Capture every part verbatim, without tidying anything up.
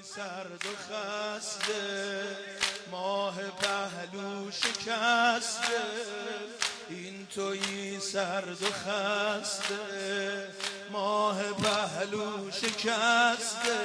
سرد و خسته ماه پهلو شکسته این تویی سرد و خسته ماه پهلو شکسته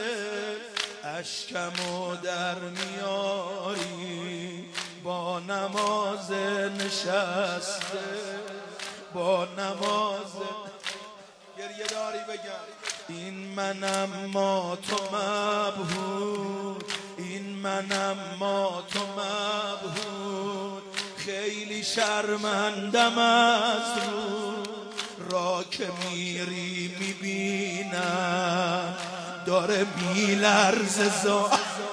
اشکمو در میاری با نماز نشسته با نماز گریه داری بگم این منم ما تو مبهوت این منم ما تو مبهوت خیلی شرمندم از رو را که میری میبینم داره میلرزه زا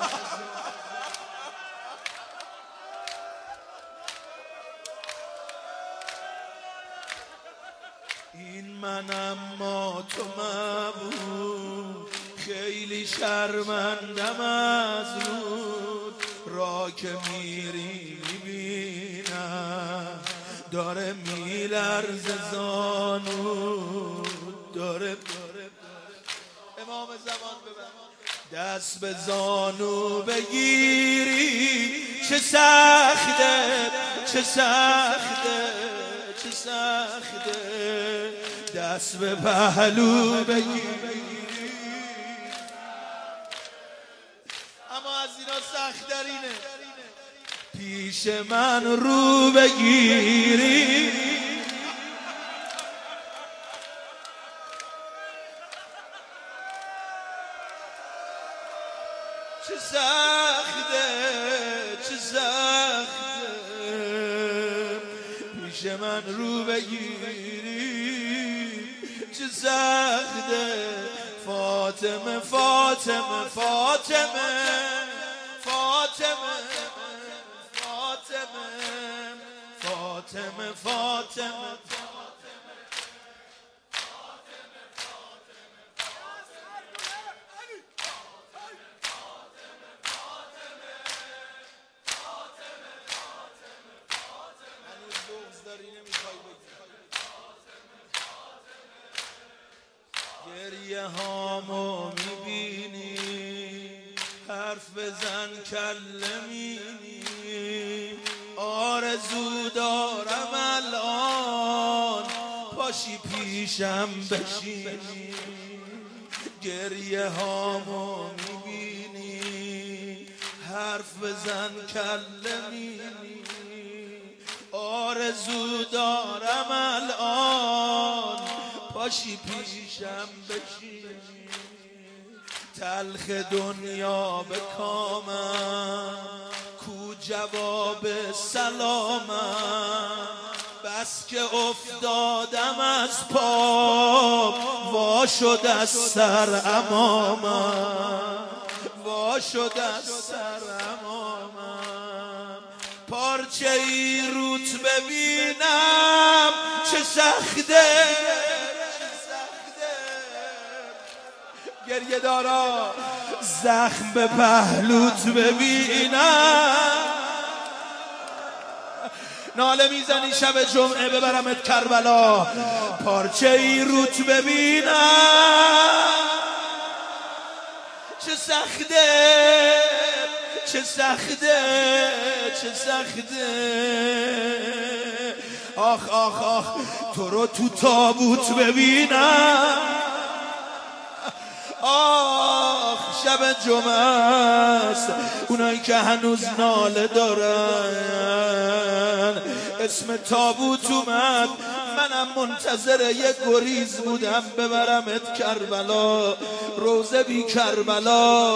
این منم ما تو مبهوت خیلی شرمندم از رود را که میری میبینم داره میلرزه زانو داره امام زمان ببر دست به زانو بگیری چه سخته چه سخته چه سخته دست به پهلو بگیری اما از اینا سخت‌ترینه پیش من رو بگیری چه سخته چه سخته پیش من رو بگیری چه سخته فاطمه فاطمه فاطمه فاطمه فاطمه فاطمه فاطمه گریه هامو میبینی حرف بزن کلمینی آرزو دارم الان پاشی پیشم بشینی گریه هامو میبینی حرف بزن کلمینی آرزو دارم الان پاشی پیشم بشینی تلخ دنیا به کامم کو جواب سلامم بس که افتادم از پا وا شد از سر امامم وا شد از سر امامم پارچه ای روت ببینم چه سخته گریه دارا زخم به پهلوت ببینم ناله میزنی شب جمعه ببرمت کربلا پارچه ای روت ببینم چه سخته چه سخته چه سخته آخ آخ آخ تو رو تو تابوت ببینم آخ شب جمعه است اونایی که هنوز ناله دارن اسم تابوت اومد منم منتظر یه گریز بودم ببرمت کربلا روزه بی کربلا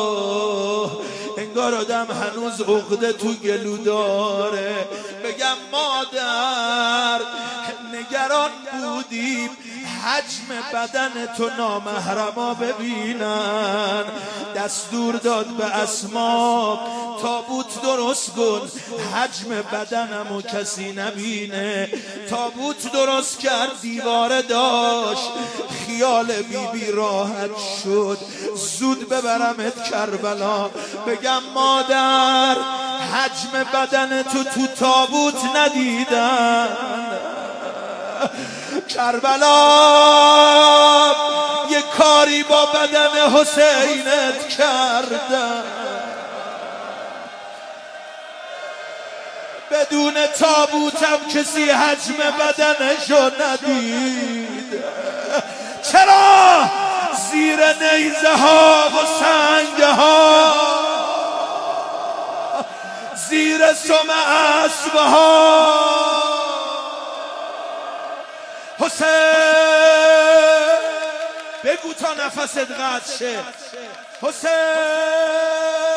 انگار آدم هنوز عقده تو گلو داره بگم مادر نگران بودیم حجم بدن تو نامحرما ببینن دستور داد به اسما تابوت درست کن حجم بدنمو کسی نبینه تابوت درست کرد دیواره داشت خیال بی بی راحت شد زود ببرمت کربلا بگم مادر حجم بدن تو تو تابوت ندیدن کربلا یه کاری با بدن حسینت کردم، بدون تابوتم کسی حجم بدنشو ندید. چرا زیر نیزه ها و سنگ ها، زیر سم اسب ها حسین بگو تا نفست قطع شه. حسین